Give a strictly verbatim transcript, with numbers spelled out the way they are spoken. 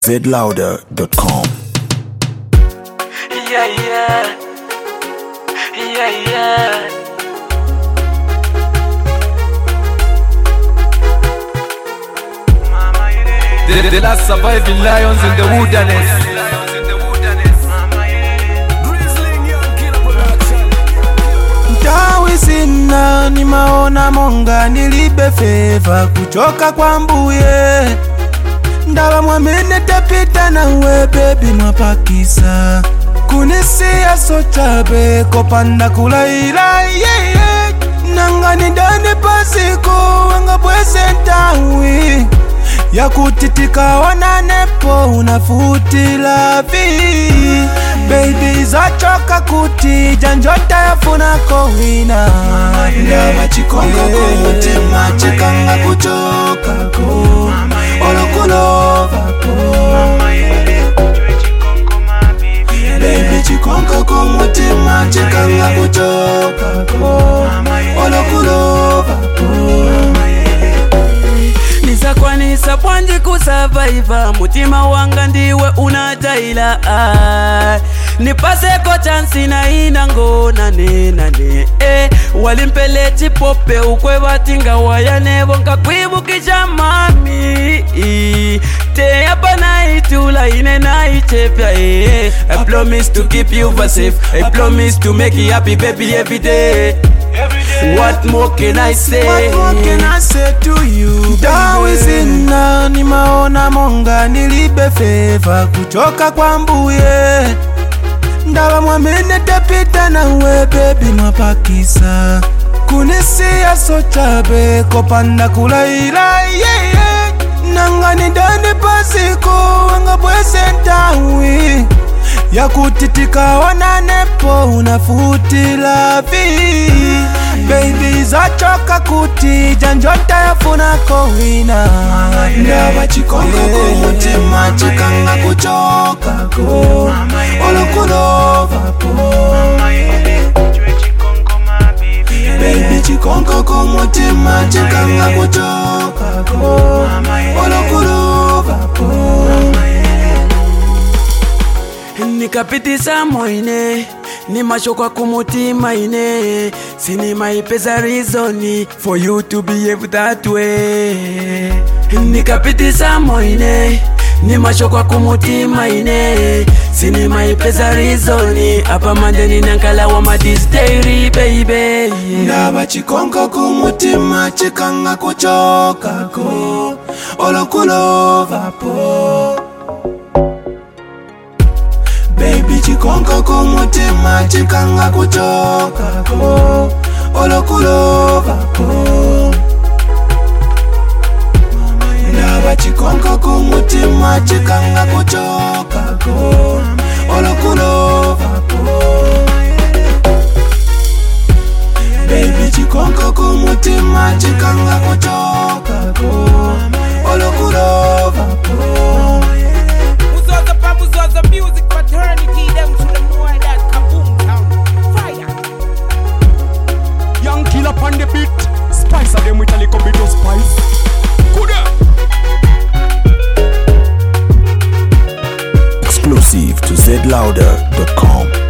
zed louder dot com. Yeah, yeah. Yeah, yeah. The, the last surviving lions in the wilderness. Tawi sina ni maona monga nilibe favor kuchoka kwa mbuye. Ndawa mwamene tapita na we baby mwapakisa kunisia sochabe kopanda kulaila yeah, yeah. Nangani dane pasiko wanga pwese ntawi ya kutitika wananepo unafuti lavi. Baby zachoka kuti janjota ya funa kohina. Ndawa chikonga kumutima chikanga kuchoka ko olokulova ko. Baby chikonga kumutima chikanga kuchoka ko olokulova ko. Nisakwanisa pwanji kusurvive mutima wanga ndiwe unataila ah. Nipaseko chansi na ina ngona nena ne eh. Walimpele chipope ukwe batinga waya nebo nkakwibukisha mami te yapa na itula ine na ichepya eh. I promise to keep you safe, I promise to make you happy baby every day. What more can I say? What more can I say to you? Dawi sina ni maona monga nilibe favor kuchoka kwa mbuye. Ndawa mwamene tapita na we baby mwapakisa kunisia sochabe kopanda kulaila yeah, yeah. Nangani dane pasiko wanga pwese ntawi ya kutitika wananepo unafuti lavi. Baby zachoka kuti janjota ya funa kohina. Ndawa chikonga kumutima chikanga kuchoka ko olokulova ko. Baby chikonga kumutima chikanga kuchoka ko olokulova ko. Nikapitisa moine ni mashokwa kumutima ine. Sini maipeza reason for you to behave that way. Nikapitisa moine ni mashokwa kumutima ine. Sini maipeza reason apa mandeni nankala wa madisteri baby. Ndawa chikonga kumutima chikanga kuchoka ko olokulova po. Baby chikonga kumutima chikanga kuchoka ko olokulova ko. Ndawa chikonga kumutima chikanga kuchoka ko olokulova ko. Baby chikonga kumutima chikanga kuchoka ko olokulova ko. Muzoza pa Muzoza music fraternity, them to the more that kaboom town fire. Young killer on the beat, spice of them with a little bit of spice. Kuda. Exclusive to zed louder dot com.